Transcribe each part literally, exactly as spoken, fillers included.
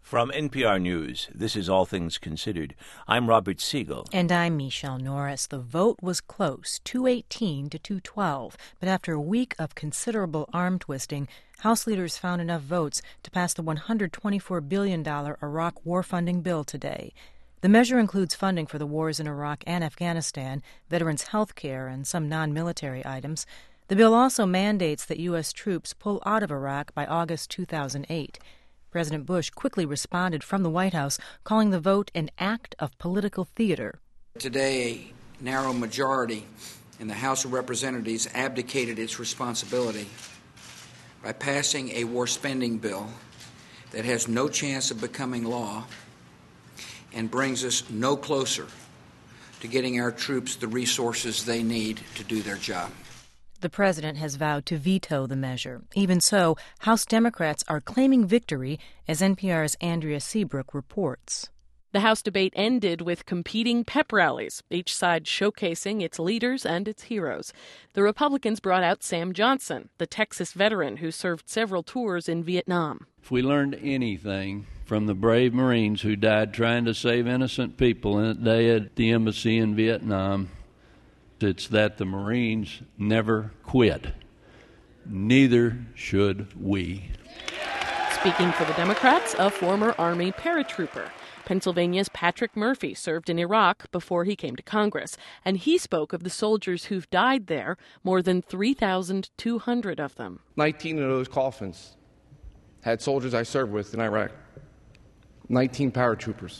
From N P R News, this is All Things Considered. I'm Robert Siegel. And I'm Michelle Norris. The vote was close, two eighteen to two twelve. But after a week of considerable arm twisting, House leaders found enough votes to pass the one hundred twenty-four billion dollars Iraq war funding bill today. The measure includes funding for the wars in Iraq and Afghanistan, veterans' health care, and some non-military items. The bill also mandates that U S troops pull out of Iraq by August two thousand eight. President Bush quickly responded from the White House, calling the vote an act of political theater. Today, a narrow majority in the House of Representatives abdicated its responsibility by passing a war spending bill that has no chance of becoming law and brings us no closer to getting our troops the resources they need to do their job. The president has vowed to veto the measure. Even so, House Democrats are claiming victory, as N P R's Andrea Seabrook reports. The House debate ended with competing pep rallies, each side showcasing its leaders and its heroes. The Republicans brought out Sam Johnson, the Texas veteran who served several tours in Vietnam. If we learned anything from the brave Marines who died trying to save innocent people in that day at the embassy in Vietnam, it's that the Marines never quit. Neither should we. Speaking for the Democrats, a former Army paratrooper. Pennsylvania's Patrick Murphy served in Iraq before he came to Congress, and he spoke of the soldiers who've died there, more than three thousand two hundred of them. nineteen of those coffins had soldiers I served with in Iraq. nineteen paratroopers.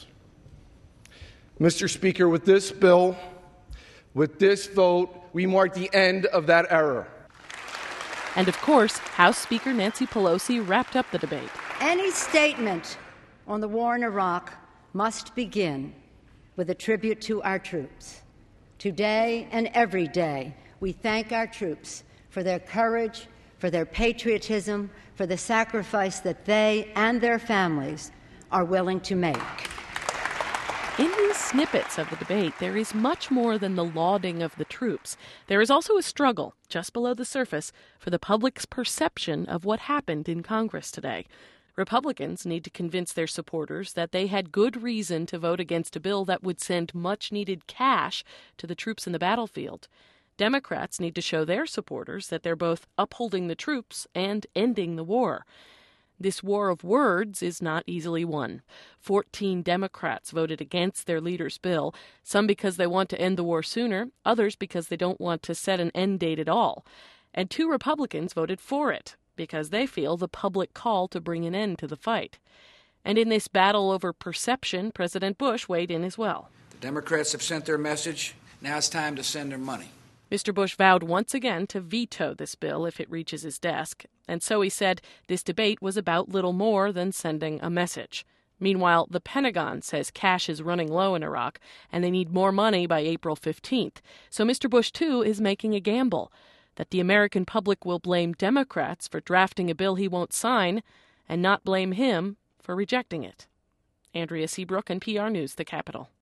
Mister Speaker, with this bill, with this vote, we mark the end of that era. And of course, House Speaker Nancy Pelosi wrapped up the debate. Any statement on the war in Iraq must begin with a tribute to our troops. Today and every day, we thank our troops for their courage, for their patriotism, for the sacrifice that they and their families are willing to make. In these snippets of the debate, there is much more than the lauding of the troops. There is also a struggle, just below the surface, for the public's perception of what happened in Congress today. Republicans need to convince their supporters that they had good reason to vote against a bill that would send much-needed cash to the troops in the battlefield. Democrats need to show their supporters that they're both upholding the troops and ending the war. This war of words is not easily won. Fourteen Democrats voted against their leader's bill, some because they want to end the war sooner, others because they don't want to set an end date at all. And two Republicans voted for it, because they feel the public call to bring an end to the fight. And in this battle over perception, President Bush weighed in as well. The Democrats have sent their message. Now it's time to send their money. Mister Bush vowed once again to veto this bill if it reaches his desk. And so he said this debate was about little more than sending a message. Meanwhile, the Pentagon says cash is running low in Iraq, and they need more money by April fifteenth. So Mister Bush, too, is making a gamble that the American public will blame Democrats for drafting a bill he won't sign and not blame him for rejecting it. Andrea Seabrook, N P R News, the Capitol.